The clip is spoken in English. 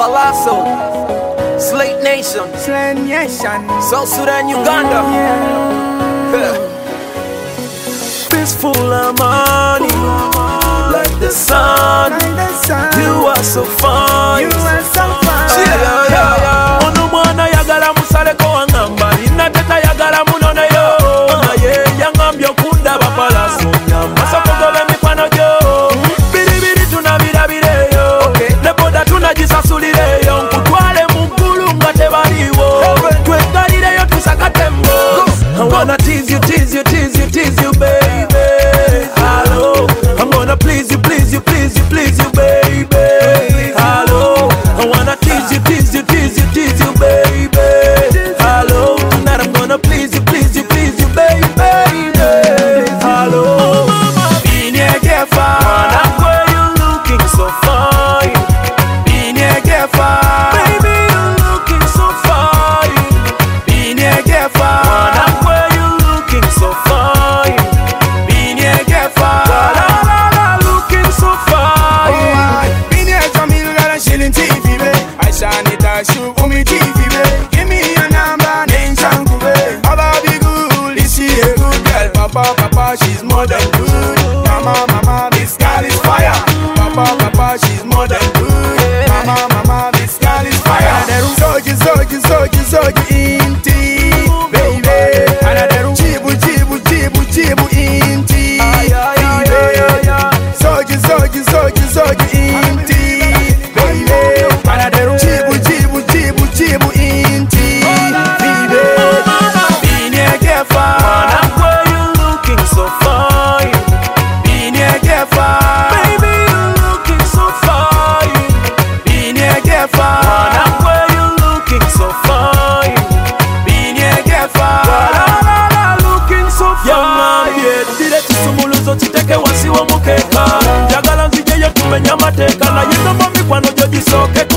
Palazzo, Slate Nation, South Sudan, Uganda. Fistful of money, like the sun. You are so fine. Ono mwana yagala musaleko wangamba nina teta yagala munone yo. Naye yangambye okundaba Palazzo nyamba sokogobe mikwano gyo. Biribiri tunabirabireyo, ne boda tunagisulireyo. Nkutwale mu ggulu nga tebaliwo, twegalireyo tusakatembo. I wanna tease you, tease you, tease you, tease you, baby. Hello, I'm gonna please you, please you, please you, please you, baby. Hello, I wanna tease you, tease you, tease you, tease you, baby. Hello, tonight I'm gonna please you, please you, please you, baby. Hello, Binyegefa, where you looking so fine. Binyegefa, baby you looking so fine. Binyegefa, where you looking so fine. Binyegefa, looking so fine. Binyegefa, me got a shilling TV, babe. I shine it, I shoot on me TV, babe. Give me your number, name Changu, babe. I'll be good, is she a good girl? Papa, she's more than good. Mama, this girl is fire. Papa, she's more than good. Mama, this girl is fire. Soju, inti, baby. Chibu, inti, baby. Soju, inti, baby. Chibu, inti, baby. Binyegefa, where you looking so fine. Binyegefa, Baby you looking so fine. Binyegefa, Where you looking so fine. Binyegefa, Looking so fine. Dire kisumuluzo kiteke wansi wa mukeka. Njagala nzijeyo tumenya mateeka. Naye no mu mikwano gyo gisoke